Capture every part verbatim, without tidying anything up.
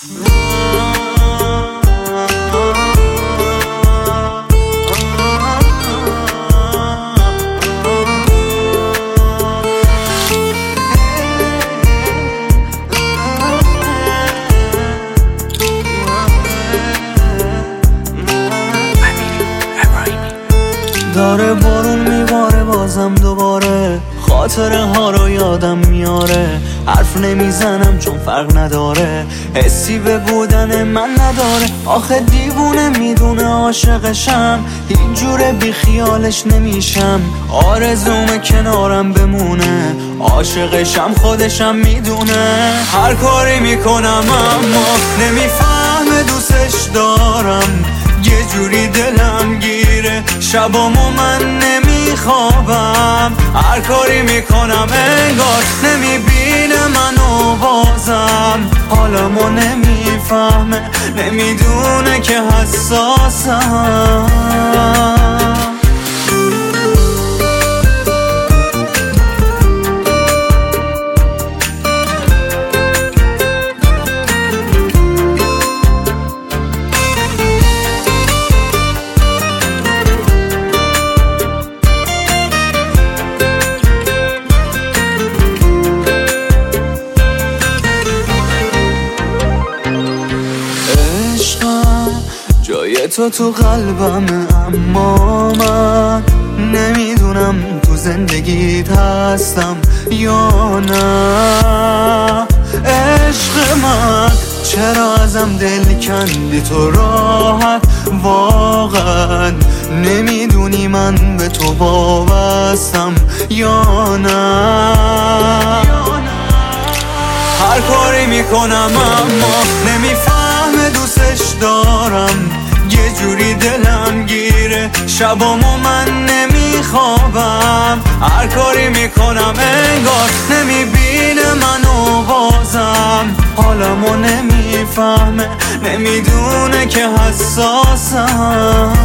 داره بارون میباره بازم دوباره، خاطره ها رو یادم میاره. حرف نمیزنم چون فرق نداره، حسی به بودن من نداره. آخه دیوونه میدونه عاشقشم، هیچ جوره بی خیالش نمیشم. آرزومه کنارم بمونه، عاشقشم خودشم میدونه. هر کاری میکنم اما نمیفهمه دوستش دارم. یه جوری دلم گیره، شبامو من نمیخوابم. هر کاری میکنم انگار نمیبینه منو بازم. حالمو نمیفهمه، نمیدونه که حساسم. جای تو تو قلبمه، اما من نمیدونم تو زندگیت هستم یا نه. عشق من چرا ازم دل کندی تو راحت؟ واقعا نمیدونی من به تو وابستم یا نه. هر کاری میکنم اما نمیفهمه دوستش دارم. یه جوری دلم گیره، شبامو من نمیخوابم. هر کاری میکنم انگار نمیبینه منو بازم. حالمو نمیفهمه، نمیدونه که حساسم.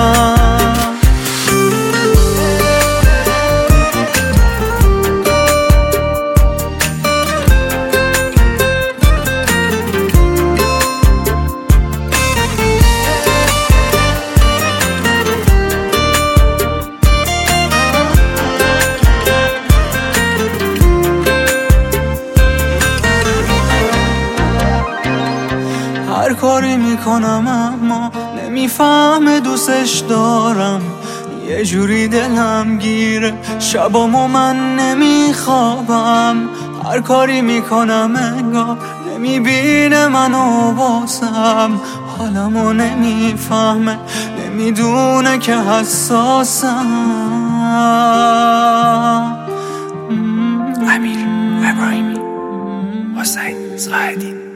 هر کاری میکنم اما نمیفهمه دوستش دارم. یه جوری دلم گیره، شبامو من نمیخوابم. هر کاری میکنم انگار نمیبینه منو بازم. حالمو نمیفهمه، نمیدونه که حساسم. امیر ابراهیمی، حسین زاهدی.